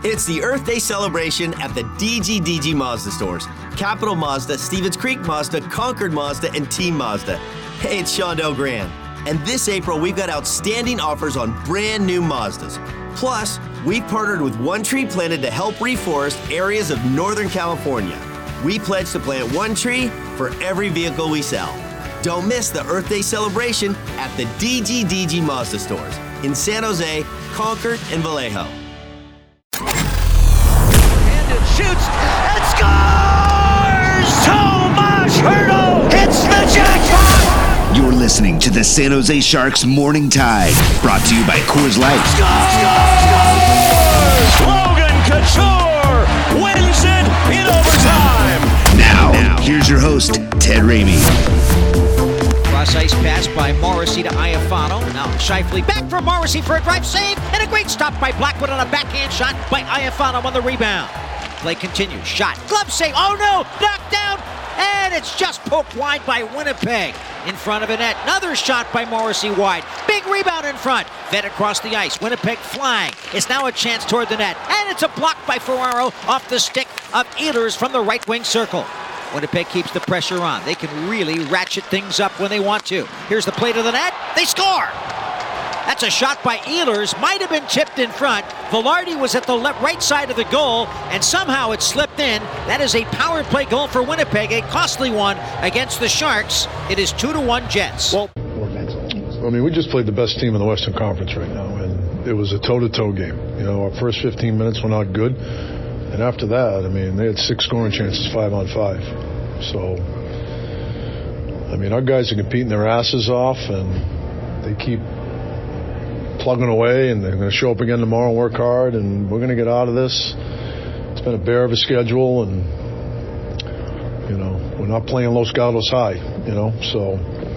It's the Earth Day celebration at the DGDG Mazda stores. Capital Mazda, Stevens Creek Mazda, Concord Mazda, and Team Mazda. Hey, it's Shondell Grand. And this April, we've got outstanding offers on brand new Mazdas. Plus, we've partnered with One Tree Planted to help reforest areas of Northern California. We pledge to plant one tree for every vehicle we sell. Don't miss the Earth Day celebration at the DGDG Mazda stores in San Jose, Concord, and Vallejo. Shoots and scores! Tomas Hertl hits the jackpot! You're listening to the San Jose Sharks Morning Tide, brought to you by Coors Light. Scores! Logan Couture wins it in overtime! Now, here's your host, Ted Ramey. Cross-ice pass by Morrissey to Iafano. Now Scheifele back for Morrissey for a drive save, and a great stop by Blackwood on a backhand shot by Iafano on the rebound. Play continues. Shot. Glove save. Oh no! Knocked down! And it's just poked wide by Winnipeg. In front of a net. Another shot by Morrissey wide. Big rebound in front. Fed across the ice. Winnipeg flying. It's now a chance toward the net. And it's a block by Ferraro off the stick of Ehlers from the right wing circle. Winnipeg keeps the pressure on. They can really ratchet things up when they want to. Here's the play to the net. They score! That's a shot by Ehlers. Might have been tipped in front. Velarde was at the right side of the goal, and somehow it slipped in. That is a power play goal for Winnipeg, a costly one against the Sharks. It is 2-1 Jets. Well, I mean, we just played the best team in the Western Conference right now, and it was a toe-to-toe game. You know, our first 15 minutes were not good, and after that, I mean, they had 6 scoring chances, 5-on-5. So, I mean, our guys are competing their asses off, and they keep plugging away, and they're going to show up again tomorrow and work hard, and we're going to get out of this. It's been a bear of a schedule, and you know, we're not playing Los Gatos high, you know, so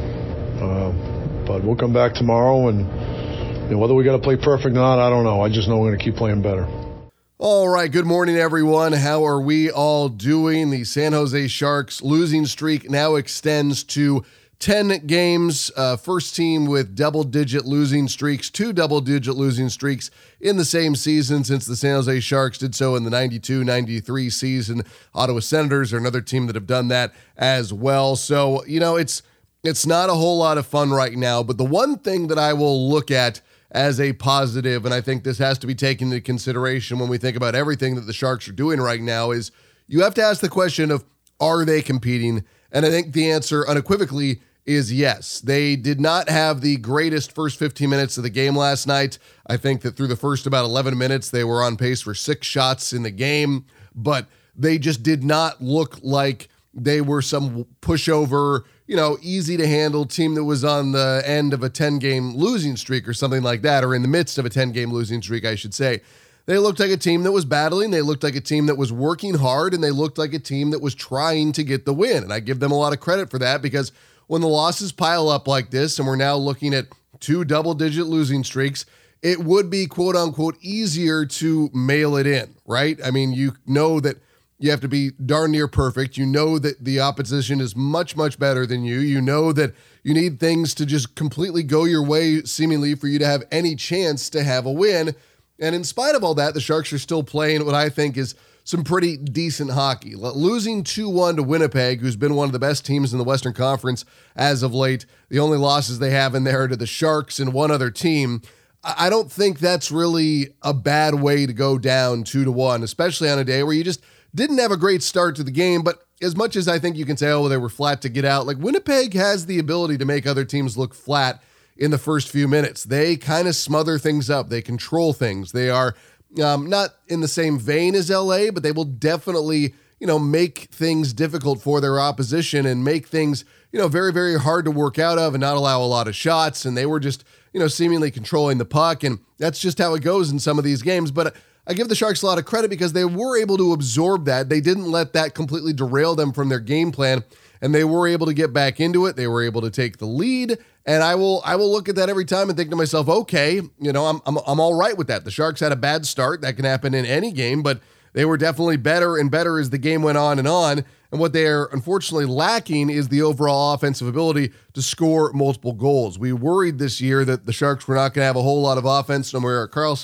but we'll come back tomorrow, and you know, whether we got to play perfect or not, I don't know. I just know we're going to keep playing better. All right, good morning, everyone. How are we all doing? The San Jose Sharks losing streak now extends to 10 games, first team with double-digit losing streaks, 2 double-digit losing streaks in the same season since the San Jose Sharks did so in the 92-93 season. Ottawa Senators are another team that have done that as well. So, you know, it's not a whole lot of fun right now, but the one thing that I will look at as a positive, and I think this has to be taken into consideration when we think about everything that the Sharks are doing right now, is you have to ask the question of, are they competing? And I think the answer unequivocally is yes. They did not have the greatest first 15 minutes of the game last night. I think that through the first about 11 minutes, they were on pace for 6 shots in the game, but they just did not look like they were some pushover, you know, easy to handle team that was on the end of a 10-game losing streak or something like that, or in the midst of a 10-game losing streak, I should say. They looked like a team that was battling. They looked like a team that was working hard, and they looked like a team that was trying to get the win. And I give them a lot of credit for that, because when the losses pile up like this, and we're now looking at 2 double-digit losing streaks, it would be quote-unquote easier to mail it in, right? I mean, you know that you have to be darn near perfect. You know that the opposition is much, much better than you. You know that you need things to just completely go your way, seemingly, for you to have any chance to have a win. And in spite of all that, the Sharks are still playing what I think is some pretty decent hockey. Losing 2-1 to Winnipeg, who's been one of the best teams in the Western Conference as of late. The only losses they have in there are to the Sharks and one other team. I don't think that's really a bad way to go down 2-1, especially on a day where you just didn't have a great start to the game. But as much as I think you can say, oh, they were flat to get out, like Winnipeg has the ability to make other teams look flat in the first few minutes. They kind of smother things up. They control things. They are not in the same vein as LA, but they will definitely, you know, make things difficult for their opposition and make things, you know, very, very hard to work out of and not allow a lot of shots. And they were just, you know, seemingly controlling the puck. And that's just how it goes in some of these games. But I give the Sharks a lot of credit because they were able to absorb that. They didn't let that completely derail them from their game plan, and they were able to get back into it. They were able to take the lead. And I will look at that every time and think to myself, okay, you know, I'm all right with that. The Sharks had a bad start. That can happen in any game, but they were definitely better and better as the game went on. And what they are unfortunately lacking is the overall offensive ability to score multiple goals. We worried this year that the Sharks were not going to have a whole lot of offense, no more Erik Karlsson,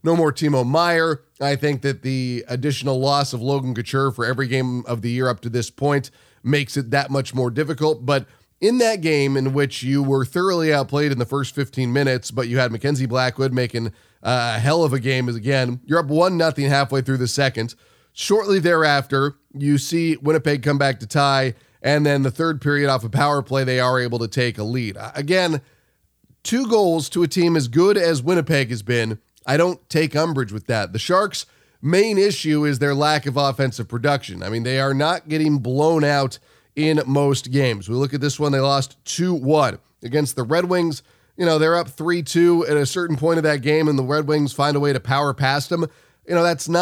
No more Timo Meier. I think that the additional loss of Logan Couture for every game of the year up to this point makes it that much more difficult. But in that game in which you were thoroughly outplayed in the first 15 minutes, but you had Mackenzie Blackwood making a hell of a game again, you're up 1-0 halfway through the second. Shortly thereafter, you see Winnipeg come back to tie, and then the third period off a power play, they are able to take a lead. Again, 2 goals to a team as good as Winnipeg has been. I don't take umbrage with that. The Sharks' main issue is their lack of offensive production. I mean, they are not getting blown out in most games. We look at this one, they lost 2-1 against the Red Wings. You know, they're up 3-2 at a certain point of that game, and the Red Wings find a way to power past them. You know, it's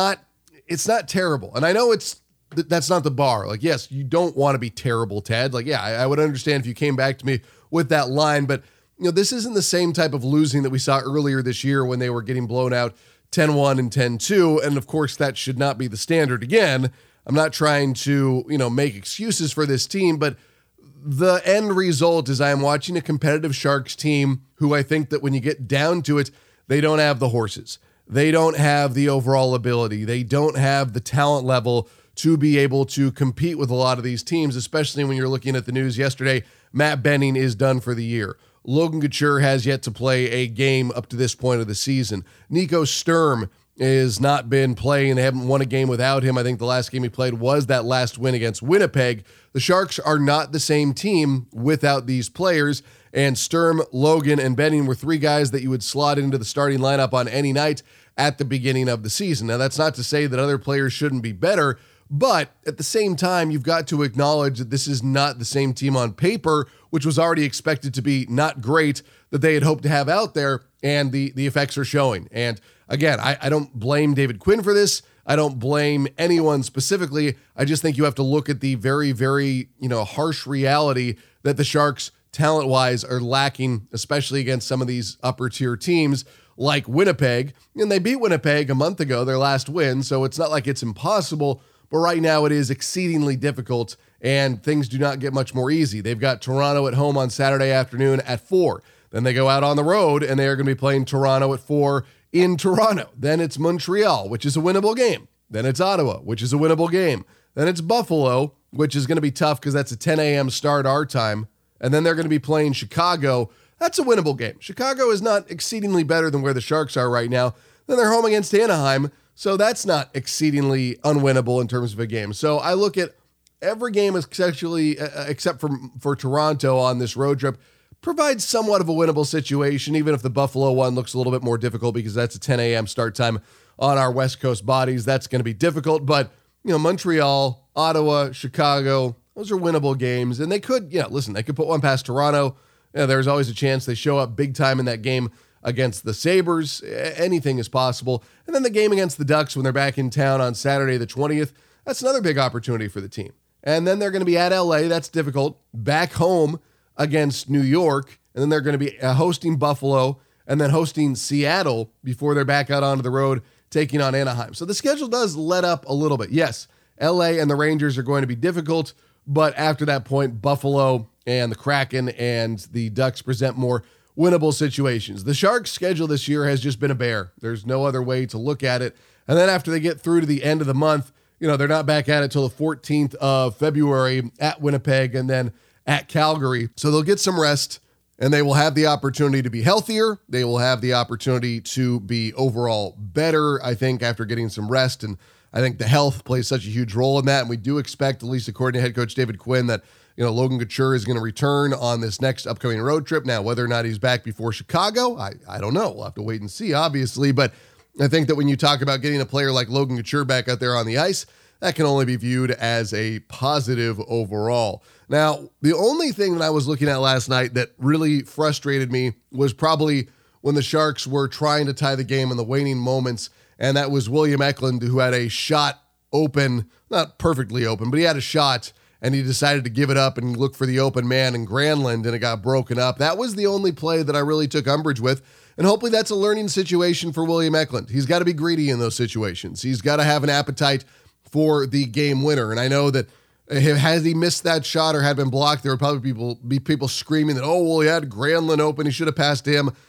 not terrible. And I know that's not the bar. Like, yes, you don't want to be terrible, Ted. Like, yeah, I would understand if you came back to me with that line, but you know, this isn't the same type of losing that we saw earlier this year when they were getting blown out 10-1 and 10-2. And of course, that should not be the standard again. I'm not trying to, make excuses for this team, but the end result is I am watching a competitive Sharks team who I think that when you get down to it, they don't have the horses. They don't have the overall ability. They don't have the talent level to be able to compete with a lot of these teams, especially when you're looking at the news yesterday. Matt Benning is done for the year. Logan Couture has yet to play a game up to this point of the season. Nico Sturm has not been playing. They haven't won a game without him. I think the last game he played was that last win against Winnipeg. The Sharks are not the same team without these players, and Sturm, Logan, and Benning were 3 guys that you would slot into the starting lineup on any night at the beginning of the season. Now, that's not to say that other players shouldn't be better, but at the same time, you've got to acknowledge that this is not the same team on paper, which was already expected to be not great, that they had hoped to have out there, and the effects are showing. And again, I don't blame David Quinn for this. I don't blame anyone specifically. I just think you have to look at the very, very, harsh reality that the Sharks, talent-wise, are lacking, especially against some of these upper-tier teams like Winnipeg. And they beat Winnipeg a month ago, their last win, so it's not like it's impossible. But right now it is exceedingly difficult, and things do not get much more easy. They've got Toronto at home on Saturday afternoon at 4. Then they go out on the road, and they are going to be playing Toronto at 4 in Toronto. Then it's Montreal, which is a winnable game. Then it's Ottawa, which is a winnable game. Then it's Buffalo, which is going to be tough because that's a 10 a.m. start our time. And then they're going to be playing Chicago. That's a winnable game. Chicago is not exceedingly better than where the Sharks are right now. Then they're home against Anaheim. So that's not exceedingly unwinnable in terms of a game. So I look at every game essentially, except for Toronto on this road trip, provides somewhat of a winnable situation, even if the Buffalo one looks a little bit more difficult because that's a 10 a.m. start time on our West Coast bodies. That's going to be difficult. But, Montreal, Ottawa, Chicago, those are winnable games. And they could, they could put one past Toronto. There's always a chance they show up big time in that game against the Sabres. Anything is possible. And then the game against the Ducks when they're back in town on Saturday the 20th, that's another big opportunity for the team. And then they're going to be at LA. That's difficult. Back home against New York. And then they're going to be hosting Buffalo and then hosting Seattle before they're back out onto the road taking on Anaheim. So the schedule does let up a little bit. Yes, LA and the Rangers are going to be difficult, but after that point, Buffalo and the Kraken and the Ducks present more winnable situations. The Sharks' schedule this year has just been a bear. There's no other way to look at it. And then after they get through to the end of the month, they're not back at it till the 14th of February at Winnipeg and then at Calgary. So they'll get some rest and they will have the opportunity to be healthier. They will have the opportunity to be overall better, I think, after getting some rest. And I think the health plays such a huge role in that. And we do expect, at least according to head coach David Quinn, that Logan Couture is going to return on this next upcoming road trip. Now, whether or not he's back before Chicago, I don't know. We'll have to wait and see, obviously. But I think that when you talk about getting a player like Logan Couture back out there on the ice, that can only be viewed as a positive overall. Now, the only thing that I was looking at last night that really frustrated me was probably when the Sharks were trying to tie the game in the waning moments, and that was William Eklund, who had a shot open, not perfectly open, but he had a shot, and he decided to give it up and look for the open man in Granlund, and it got broken up. That was the only play that I really took umbrage with, and hopefully that's a learning situation for William Eklund. He's got to be greedy in those situations. He's got to have an appetite for the game winner, and I know that has he missed that shot or had been blocked, there would probably be people screaming that, he had Granlund open, he should have passed him.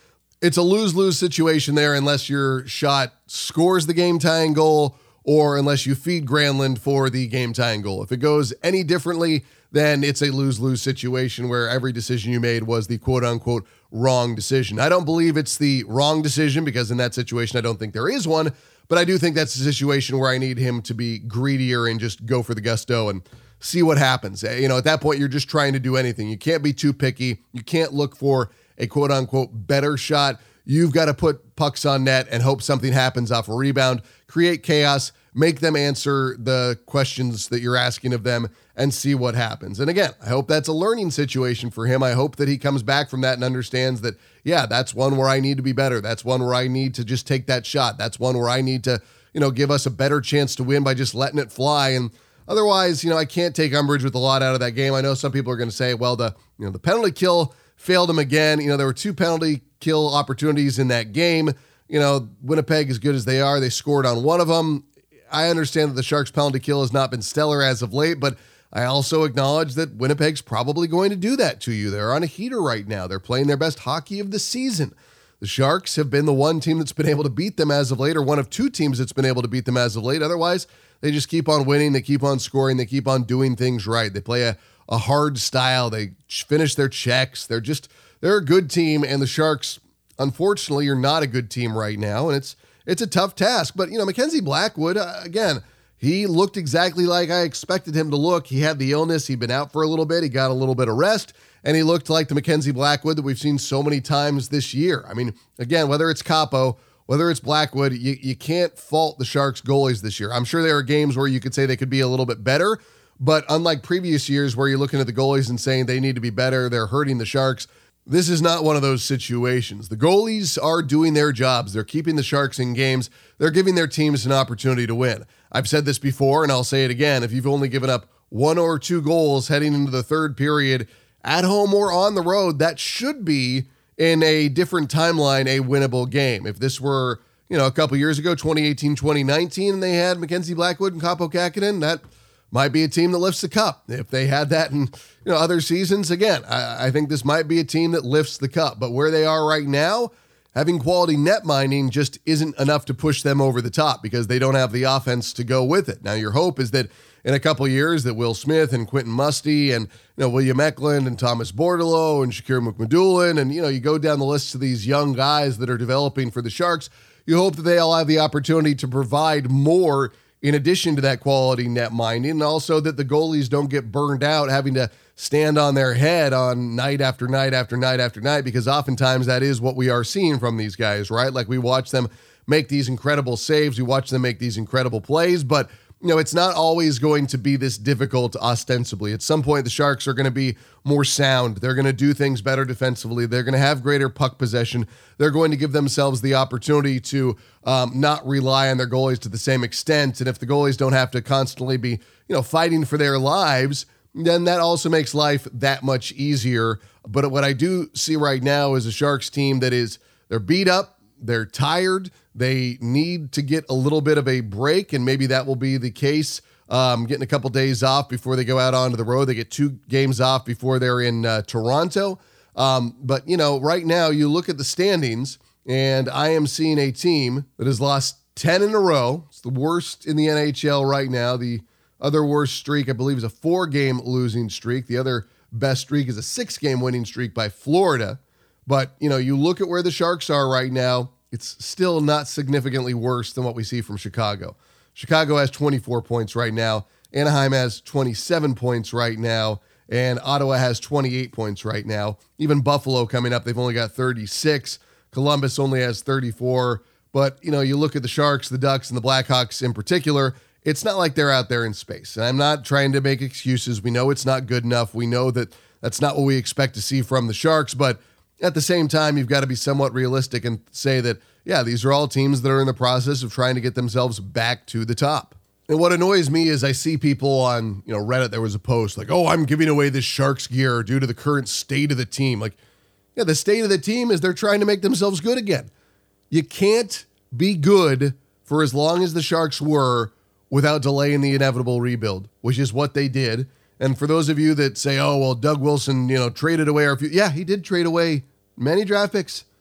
it's a lose-lose situation there unless your shot scores the game-tying goal or unless you feed Granlund for the game-tying goal. If it goes any differently, then it's a lose-lose situation where every decision you made was the quote-unquote wrong decision. I don't believe it's the wrong decision because in that situation, I don't think there is one, but I do think that's a situation where I need him to be greedier and just go for the gusto and see what happens. You know, at that point, you're just trying to do anything. You can't be too picky. You can't look for a quote-unquote better shot. You've got to put pucks on net and hope something happens off a rebound, create chaos, make them answer the questions that you're asking of them, and see what happens. And again, I hope that's a learning situation for him. I hope that he comes back from that and understands that, yeah, that's one where I need to be better. That's one where I need to just take that shot. That's one where I need to, give us a better chance to win by just letting it fly. And otherwise, I can't take umbrage with a lot out of that game. I know some people are going to say, well, the penalty kill failed him again. There were 2 penalty kill opportunities in that game. Winnipeg, as good as they are, they scored on one of them. I understand that the Sharks' penalty kill has not been stellar as of late, but I also acknowledge that Winnipeg's probably going to do that to you. They're on a heater right now. They're playing their best hockey of the season. The Sharks have been the one team that's been able to beat them as of late, or one of 2 teams that's been able to beat them as of late. Otherwise, they just keep on winning. They keep on scoring. They keep on doing things right. They play a hard style. They finish their checks. They're a good team, and the Sharks, unfortunately, are not a good team right now, and it's a tough task. But, Mackenzie Blackwood, again, he looked exactly like I expected him to look. He had the illness. He'd been out for a little bit. He got a little bit of rest, and he looked like the Mackenzie Blackwood that we've seen so many times this year. I mean, again, whether it's Capo, whether it's Blackwood, you can't fault the Sharks goalies this year. I'm sure there are games where you could say they could be a little bit better, but unlike previous years where you're looking at the goalies and saying they need to be better, they're hurting the Sharks, this is not one of those situations. The goalies are doing their jobs. They're keeping the Sharks in games. They're giving their teams an opportunity to win. I've said this before, and I'll say it again. If you've only given up 1 or 2 goals heading into the third period at home or on the road, that should be, in a different timeline, a winnable game. If this were, a couple years ago, 2018, 2019, and they had Mackenzie Blackwood and Capo Kähkönen, that might be a team that lifts the cup. If they had that in other seasons, again, I think this might be a team that lifts the cup. But where they are right now, having quality net minding just isn't enough to push them over the top because they don't have the offense to go with it. Now, your hope is that in a couple of years that Will Smith and Quentin Musty and William Eklund and Thomas Bordeleau and Shakir McMadullin and you go down the list of these young guys that are developing for the Sharks, you hope that they all have the opportunity to provide more in addition to that quality net minding, and also that the goalies don't get burned out having to stand on their head on night after night after night after night, because oftentimes that is what we are seeing from these guys, right? Like we watch them make these incredible saves, we watch them make these incredible plays, but it's not always going to be this difficult ostensibly. At some point, the Sharks are going to be more sound. They're going to do things better defensively. They're going to have greater puck possession. They're going to give themselves the opportunity to not rely on their goalies to the same extent. And if the goalies don't have to constantly be, fighting for their lives, then that also makes life that much easier. But what I do see right now is a Sharks team that they're beat up. They're tired. They need to get a little bit of a break, and maybe that will be the case. Getting a couple days off before they go out onto the road. They get 2 games off before they're in Toronto. But, right now you look at the standings, and I am seeing a team that has lost 10 in a row. It's the worst in the NHL right now. The other worst streak, I believe, is a 4-game losing streak. The other best streak is a 6-game winning streak by Florida. But, you look at where the Sharks are right now, it's still not significantly worse than what we see from Chicago. Chicago has 24 points right now. Anaheim has 27 points right now. And Ottawa has 28 points right now. Even Buffalo coming up, they've only got 36. Columbus only has 34. But, you look at the Sharks, the Ducks, and the Blackhawks in particular, it's not like they're out there in space. And I'm not trying to make excuses. We know it's not good enough. We know that that's not what we expect to see from the Sharks. But at the same time, you've got to be somewhat realistic and say that, yeah, these are all teams that are in the process of trying to get themselves back to the top. And what annoys me is I see people on, Reddit, there was a post like, oh, I'm giving away this Sharks gear due to the current state of the team. Like, yeah, the state of the team is they're trying to make themselves good again. You can't be good for as long as the Sharks were without delaying the inevitable rebuild, which is what they did. And for those of you that say, oh, well, Doug Wilson, traded away our few. Yeah, he did trade away many draft picks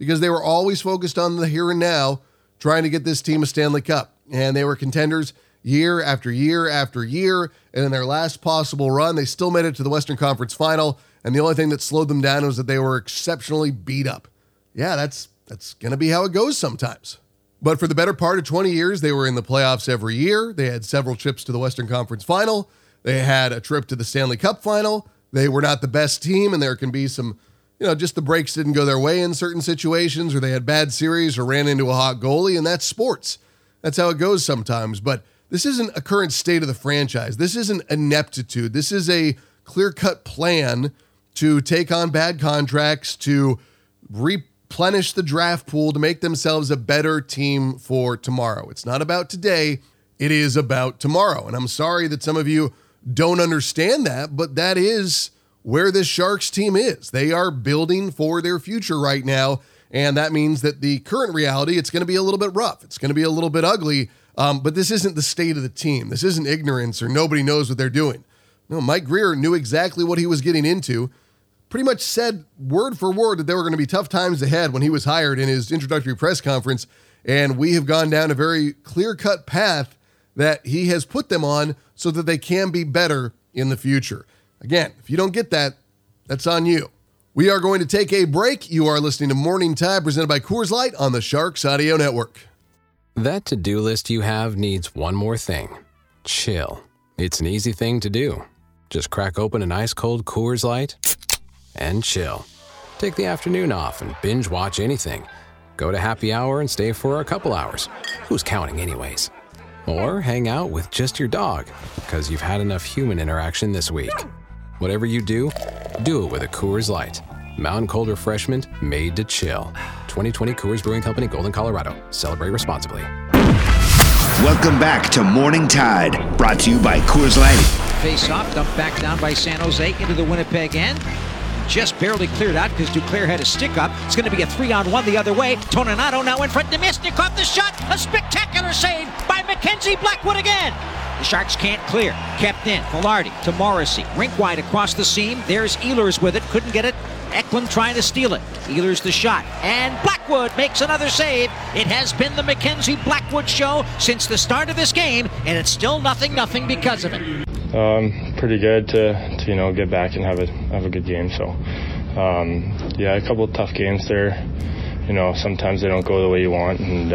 because they were always focused on the here and now, trying to get this team a Stanley Cup. And they were contenders year after year after year. And in their last possible run, they still made it to the Western Conference Final. And the only thing that slowed them down was that they were exceptionally beat up. Yeah, that's going to be how it goes sometimes. But for the better part of 20 years, they were in the playoffs every year. They had several trips to the Western Conference Final. They had a trip to the Stanley Cup Final. They were not the best team, and there can be some, just the breaks didn't go their way in certain situations, or they had bad series or ran into a hot goalie, and that's sports. That's how it goes sometimes. But this isn't a current state of the franchise. This isn't ineptitude. This is a clear-cut plan to take on bad contracts, to replenish the draft pool, to make themselves a better team for tomorrow. It's not about today. It is about tomorrow. And I'm sorry that some of you don't understand that, but that is where this Sharks team is. They are building for their future right now, and that means that the current reality, it's going to be a little bit rough. It's going to be a little bit ugly, but this isn't the state of the team. This isn't ignorance or nobody knows what they're doing. No, Mike Grier knew exactly what he was getting into, pretty much said word for word that there were going to be tough times ahead when he was hired in his introductory press conference, and we have gone down a very clear-cut path that he has put them on so that they can be better in the future. Again, if you don't get that, that's on you. We are going to take a break. You are listening to Morning Tide, presented by Coors Light on the Sharks Audio Network. That to-do list you have needs one more thing. Chill. It's an easy thing to do. Just crack open an ice-cold Coors Light and chill. Take the afternoon off and binge watch anything. Go to happy hour and stay for a couple hours. Who's counting anyways? Or hang out with just your dog, because you've had enough human interaction this week. Whatever you do it with a Coors Light. Mountain Cold Refreshment made to chill. 2020 Coors Brewing Company, Golden, Colorado. Celebrate responsibly. Welcome back to Morning Tide, brought to you by Coors Light. Face off, dumped back down by San Jose into the Winnipeg end. Just barely cleared out because Duclair had a stick up. It's going to be a 3-on-1 the other way. Toninato now in front. Namestnikov the shot. A spectacular save by Mackenzie Blackwood again. The Sharks can't clear. Kept in. Velarde to Morrissey. Rink wide across the seam. There's Ehlers with it. Couldn't get it. Eklund trying to steal it. Ehlers the shot. And Blackwood makes another save. It has been the Mackenzie Blackwood show since the start of this game, and it's still 0-0 because of it. Pretty good to get back and have a good game. So a couple of tough games there. Sometimes they don't go the way you want, and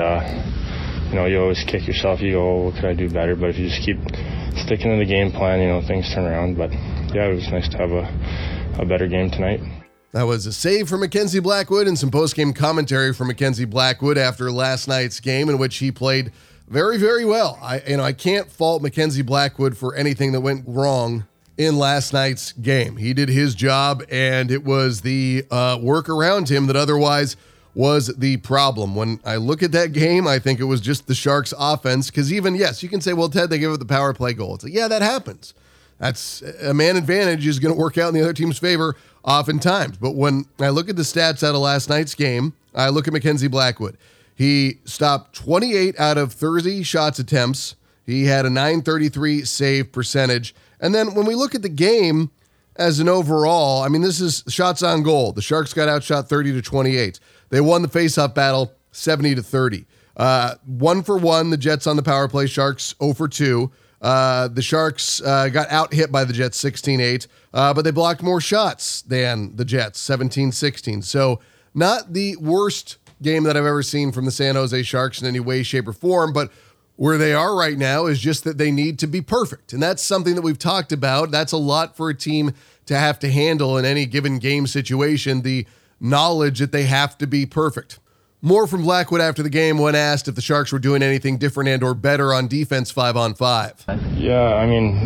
you always kick yourself. You go, what could I do better? But if you just keep sticking to the game plan, things turn around. But it was nice to have a better game tonight. That was a save for Mackenzie Blackwood and some post-game commentary from Mackenzie Blackwood after last night's game, in which he played very, very well. I can't fault Mackenzie Blackwood for anything that went wrong in last night's game. He did his job, and it was the work around him that otherwise was the problem. When I look at that game, I think it was just the Sharks' offense, because yes, you can say, well, Ted, they give up the power play goal. It's like, yeah, that happens. That's a man advantage is going to work out in the other team's favor oftentimes. But when I look at the stats out of last night's game, I look at Mackenzie Blackwood. He stopped 28 out of 30 shots attempts. He had a .933 save percentage. And then when we look at the game as an overall, this is shots on goal. The Sharks got outshot 30-28. They won the faceoff battle 70-30. 1-for-1, the Jets on the power play. Sharks 0-for-2. The Sharks got out-hit by the Jets 16-8, but they blocked more shots than the Jets, 17-16. So not the worst game that I've ever seen from the San Jose Sharks in any way, shape, or form, but where they are right now is just that they need to be perfect. And that's something that we've talked about. That's a lot for a team to have to handle in any given game situation, the knowledge that they have to be perfect. More from Blackwood after the game when asked if the Sharks were doing anything different and or better on defense 5-on-5. Yeah,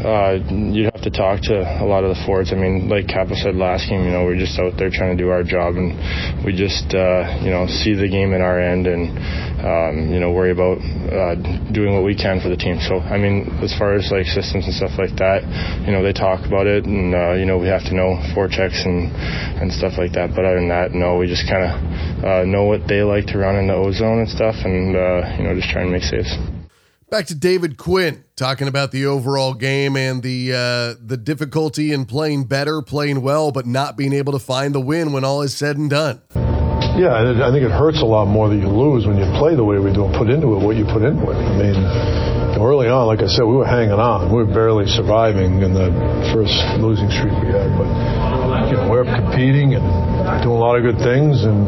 you'd have to talk to a lot of the forwards. Like Kappa said last game, we're just out there trying to do our job, and we just, see the game in our end and, worry about doing what we can for the team. So, as far as like systems and stuff like that, they talk about it, and, we have to know forechecks and stuff like that. But other than that, no, we just kind of know what they like to run in the O-zone and stuff, and, just try and make saves. Back to David Quinn, talking about the overall game and the difficulty in playing better, playing well, but not being able to find the win when all is said and done. Yeah, I think it hurts a lot more that you lose when you play the way we do and put into it what you put into it. I mean, early on, like I said, we were hanging on. We were barely surviving in the first losing streak we had. But, we're competing and doing a lot of good things and,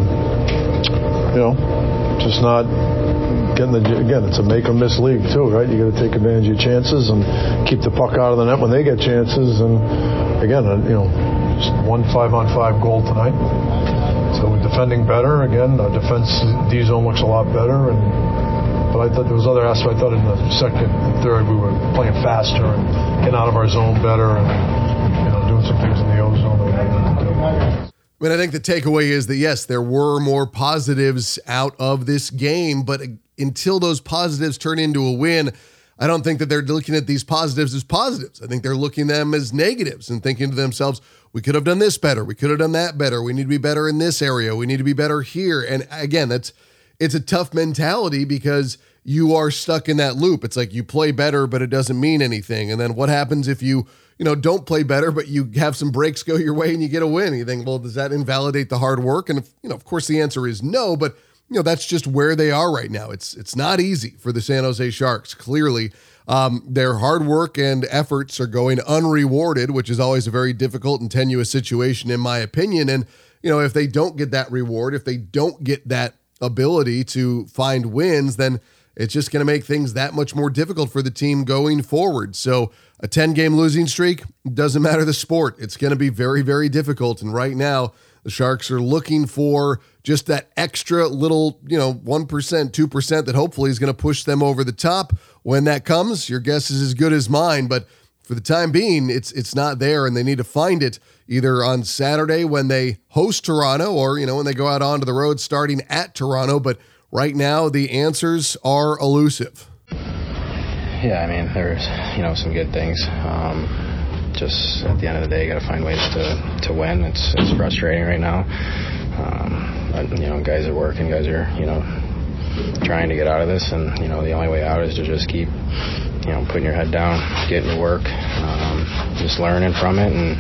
just not getting again, it's a make or miss league too, right? You got to take advantage of your chances and keep the puck out of the net when they get chances. And again, just 1 5-on-5 goal tonight. So we're defending better. Again, our defense D zone looks a lot better. But I thought there was other aspects. I thought in the second and third we were playing faster and getting out of our zone better and doing some things in the O zone that we needed to do. I mean, I think the takeaway is that, yes, there were more positives out of this game, but until those positives turn into a win, I don't think that they're looking at these positives as positives. I think they're looking at them as negatives and thinking to themselves, we could have done this better. We could have done that better. We need to be better in this area. We need to be better here. And again, it's a tough mentality because you are stuck in that loop. It's like you play better, but it doesn't mean anything. And then what happens if you don't play better, but you have some breaks go your way and you get a win? You think, well, does that invalidate the hard work? And of course the answer is no, but that's just where they are right now. It's not easy for the San Jose Sharks. Clearly, their hard work and efforts are going unrewarded, which is always a very difficult and tenuous situation, in my opinion. And, if they don't get that reward, if they don't get that ability to find wins, then it's just going to make things that much more difficult for the team going forward. So a 10-game losing streak, doesn't matter the sport. It's going to be very, very difficult. And right now, the Sharks are looking for just that extra little, 1%, 2% that hopefully is going to push them over the top. When that comes, your guess is as good as mine. But for the time being, it's not there, and they need to find it either on Saturday when they host Toronto or, when they go out onto the road starting at Toronto. But right now, the answers are elusive. Yeah, I mean, there's, some good things. Just at the end of the day, you got to find ways to win. It's frustrating right now. But, guys are working, guys are, trying to get out of this. And, the only way out is to just keep, putting your head down, getting your work, just learning from it and,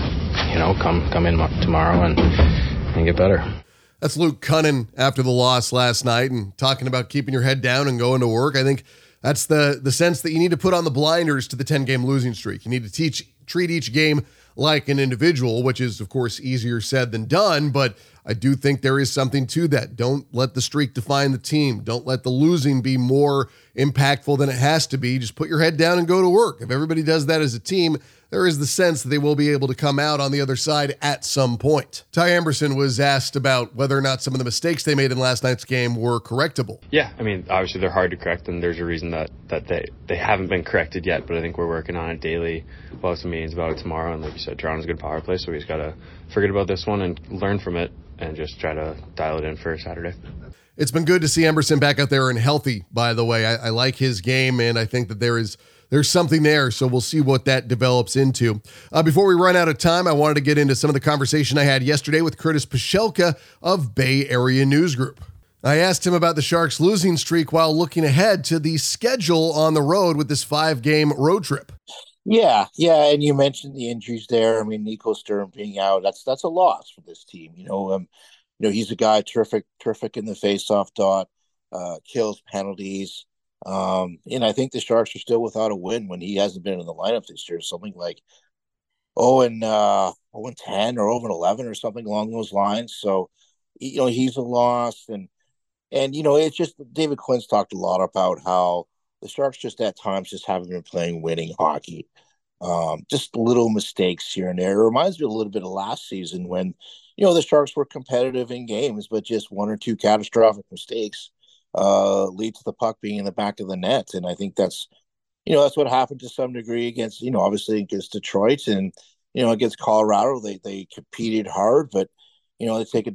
come in tomorrow and get better. That's Luke Cunnin after the loss last night and talking about keeping your head down and going to work. I think that's the sense that you need to put on the blinders to the 10-game losing streak. You need to treat each game like an individual, which is, of course, easier said than done, but I do think there is something to that. Don't let the streak define the team. Don't let the losing be more impactful than it has to be. Just put your head down and go to work. If everybody does that as a team, there is the sense that they will be able to come out on the other side at some point. Ty Amberson was asked about whether or not some of the mistakes they made in last night's game were correctable. Yeah, I mean, obviously they're hard to correct, and there's a reason that they haven't been corrected yet, but I think we're working on it daily. We'll have some meetings about it tomorrow, and like you said, Toronto's a good power play, so we just got to forget about this one and learn from it and just try to dial it in for Saturday. It's been good to see Amberson back out there and healthy, by the way. I like his game, and I think that there's something there, so we'll see what that develops into. Before we run out of time, I wanted to get into some of the conversation I had yesterday with Curtis Pachelka of Bay Area News Group. I asked him about the Sharks' losing streak while looking ahead to the schedule on the road with this 5-game road trip. Yeah, and you mentioned the injuries there. I mean, Nico Sturm being out, that's a loss for this team. He's a guy terrific in the faceoff dot, kills penalties. And I think the Sharks are still without a win when he hasn't been in the lineup this year. Something like 0-10 or 0-11 or something along those lines. So, he's a loss. And it's just David Quinn's talked a lot about how the Sharks just at times just haven't been playing winning hockey. Just little mistakes here and there. It reminds me a little bit of last season when, the Sharks were competitive in games, but just one or two catastrophic mistakes lead to the puck being in the back of the net. And I think that's what happened to some degree against, obviously against Detroit and, against Colorado. They competed hard, but, they take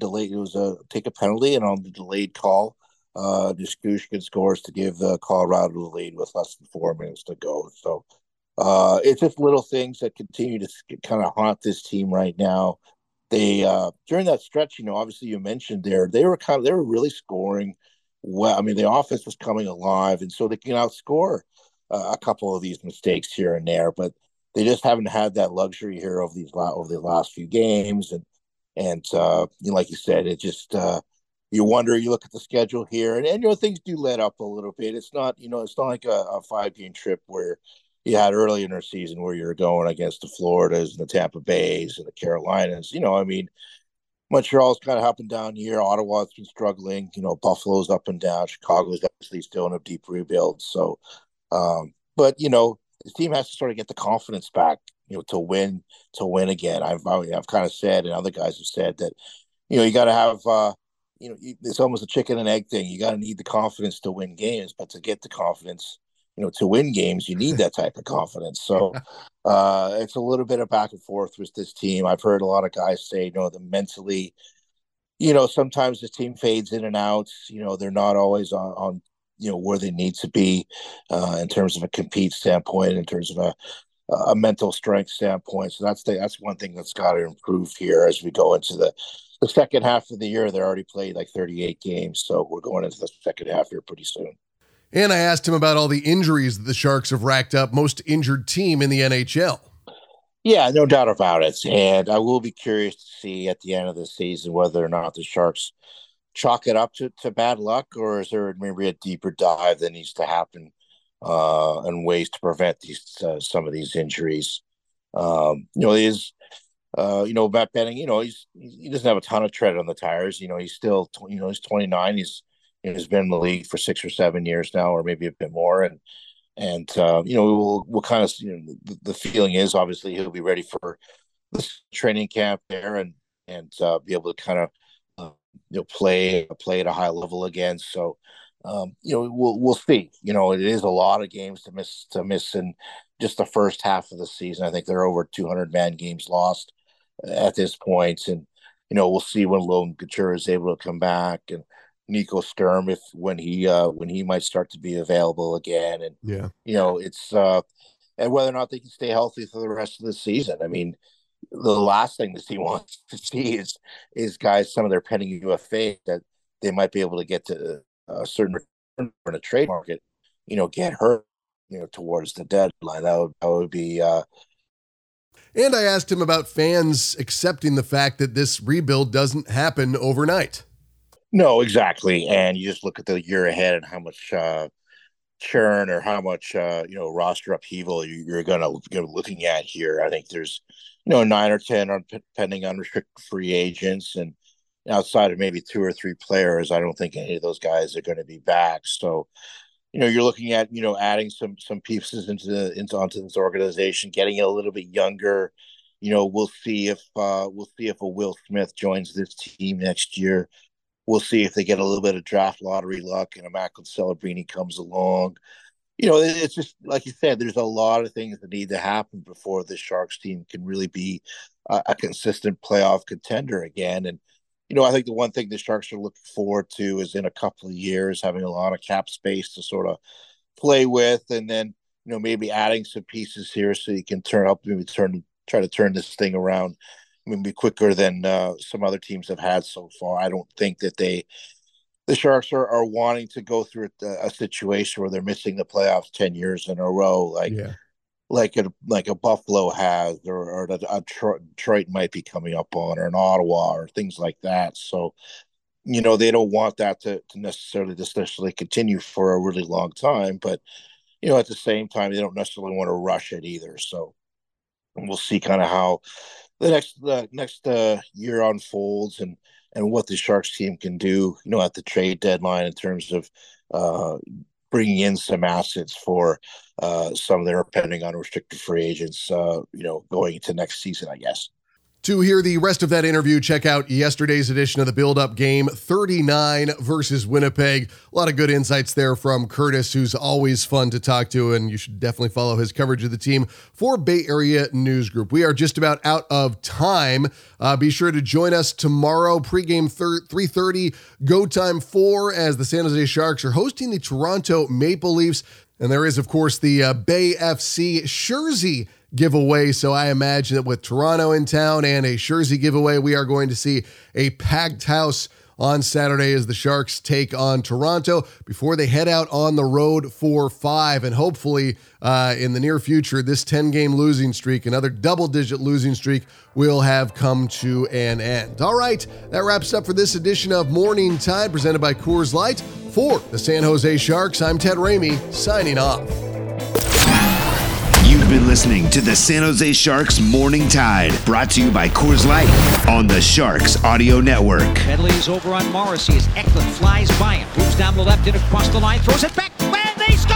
a penalty, and on the delayed call, Nichushkin scores to give Colorado the lead with less than 4 minutes to go. So it's just little things that continue to kind of haunt this team right now. They during that stretch, obviously you mentioned they were really scoring well. I mean, the offense was coming alive, and so they can outscore a couple of these mistakes here and there. But they just haven't had that luxury here over the last few games, and like you said, it just you wonder, you look at the schedule here, and things do let up a little bit. It's not, it's not like a 5-game trip where you had early in our season where you're going against the Floridas and the Tampa Bays and the Carolinas. Montreal's kind of up and down here. Ottawa's been struggling. Buffalo's up and down. Chicago's obviously still in a deep rebuild. So, but the team has to sort of get the confidence back, to win again. I've kind of said, and other guys have said that, you got to have, it's almost a chicken and egg thing. You got to need the confidence to win games, but to get the confidence, to win games, you need that type of confidence. So it's a little bit of back and forth with this team. I've heard a lot of guys say, that mentally, sometimes this team fades in and out. They're not always on where they need to be in terms of a compete standpoint, in terms of a mental strength standpoint. So that's one thing that's got to improve here as we go into the second half of the year. They already played like 38 games, so we're going into the second half here pretty soon. And I asked him about all the injuries that the Sharks have racked up, most injured team in the NHL. Yeah, no doubt about it. And I will be curious to see at the end of the season whether or not the Sharks chalk it up to bad luck, or is there maybe a deeper dive that needs to happen and ways to prevent some of these injuries. Matt Benning, he doesn't have a ton of tread on the tires. He's still, he's 29. He's been in the league for 6 or 7 years now, or maybe a bit more. And we'll kind of, the feeling is obviously he'll be ready for this training camp there and be able to kind of, play at a high level again. So, we'll see. It is a lot of games to miss in just the first half of the season. I think there are over 200 man games lost at this point, and we'll see when Logan Couture is able to come back, and Nico Sturm when he might start to be available again, and it's and whether or not they can stay healthy for the rest of the season. I mean, the last thing the team wants to see is guys, some of their pending UFA that they might be able to get to a certain return in a trade market, get hurt, towards the deadline. That would be. And I asked him about fans accepting the fact that this rebuild doesn't happen overnight. No, exactly. And you just look at the year ahead and how much churn or how much roster upheaval you're going to be looking at here. I think there's 9 or 10 pending unrestricted free agents, and outside of maybe 2 or 3 players, I don't think any of those guys are going to be back. So, you're looking at adding some pieces onto this organization, getting it a little bit younger. We'll see if a Will Smith joins this team next year. We'll see if they get a little bit of draft lottery luck and a Macklin Celebrini comes along. It's just like you said, there's a lot of things that need to happen before the Sharks team can really be a consistent playoff contender again. And, I think the one thing the Sharks are looking forward to is in a couple of years having a lot of cap space to sort of play with, and then, maybe adding some pieces here so you can try to turn this thing around maybe quicker than some other teams have had so far. I don't think that the Sharks are wanting to go through a situation where they're missing the playoffs 10 years in a row, like a Buffalo has, or a Detroit might be coming up on, or an Ottawa, or things like that. So, they don't want that to necessarily continue for a really long time. But, at the same time, they don't necessarily want to rush it either. So we'll see kind of how the next year unfolds and what the Sharks team can do, at the trade deadline in terms of bringing in some assets for some of their pending unrestricted free agents, going into next season, I guess. To hear the rest of that interview, check out yesterday's edition of the Build-Up Game, 39 versus Winnipeg. A lot of good insights there from Curtis, who's always fun to talk to, and you should definitely follow his coverage of the team for Bay Area News Group. We are just about out of time. Be sure to join us tomorrow, pregame 3:30, go time 4, as the San Jose Sharks are hosting the Toronto Maple Leafs. And there is, of course, the Bay FC Jersey giveaway. So I imagine that with Toronto in town and a Jersey giveaway, we are going to see a packed house on Saturday as the Sharks take on Toronto before they head out on the road for 5. And hopefully in the near future, this 10-game losing streak, another double-digit losing streak, will have come to an end. All right, that wraps up for this edition of Morning Tide presented by Coors Light. For the San Jose Sharks, I'm Ted Ramey, signing off. You've been listening to the San Jose Sharks Morning Tide, brought to you by Coors Light on the Sharks Audio Network. Medley is over on Morrissey as Eklund flies by him, moves down the left and across the line, throws it back, and they score!